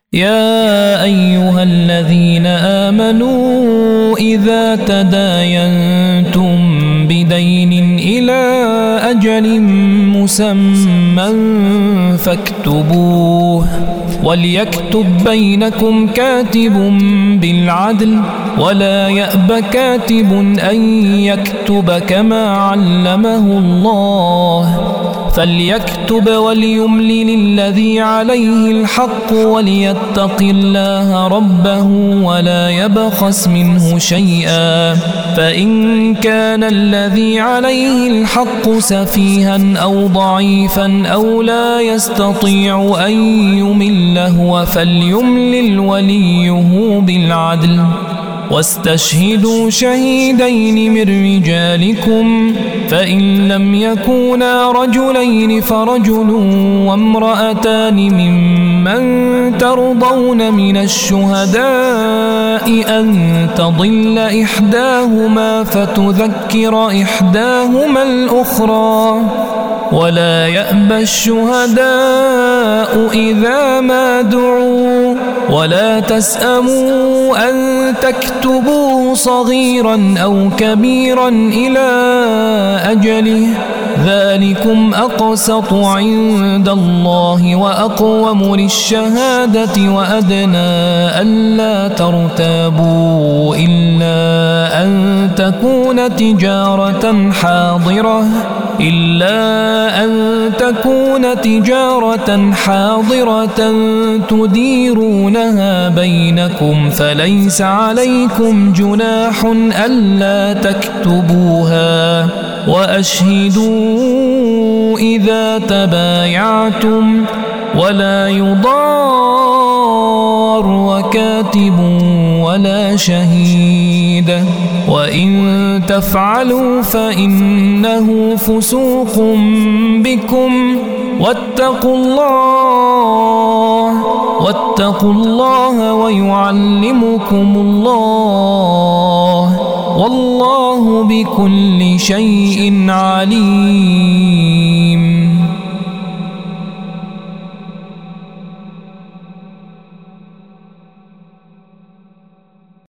يا أيها الذين آمنوا إذا تداينتم بدين إلى أجل مسمى فاكتبوه وليكتب بينكم كاتب بالعدل ولا يأب كاتب أن يكتب كما علمه الله فليكتب وليملل الذي عليه الحق وليتق الله ربه ولا يبخس منه شيئا فإن كان الذي عليه الحق سفيها أو ضعيفا أو لا يستطيع أن يمل هو فليملل وليه بالعدل واستشهدوا شهيدين من رجالكم فإن لم يكونا رجلين فرجل وامرأتان ممن ترضون من الشهداء أن تضل إحداهما فتذكر إحداهما الأخرى ولا يأبى الشهداء إذا ما دعوا ولا تسأموا أن تكتبوه صغيرا أو كبيرا إلى أجله ذلكم أقسط عند الله وأقوم للشهادة وأدنى ألا ترتابوا إلا أن تكون تجارة حاضرة تديرونها بينكم فليس عليكم جناح ألا تكتبوها وأشهدوا إذا تبايعتم ولا يضار وكاتب ولا شهيد وإن تفعلوا فإنه فسوق بكم واتقوا الله ويعلمكم الله والله بكل شيء عليم.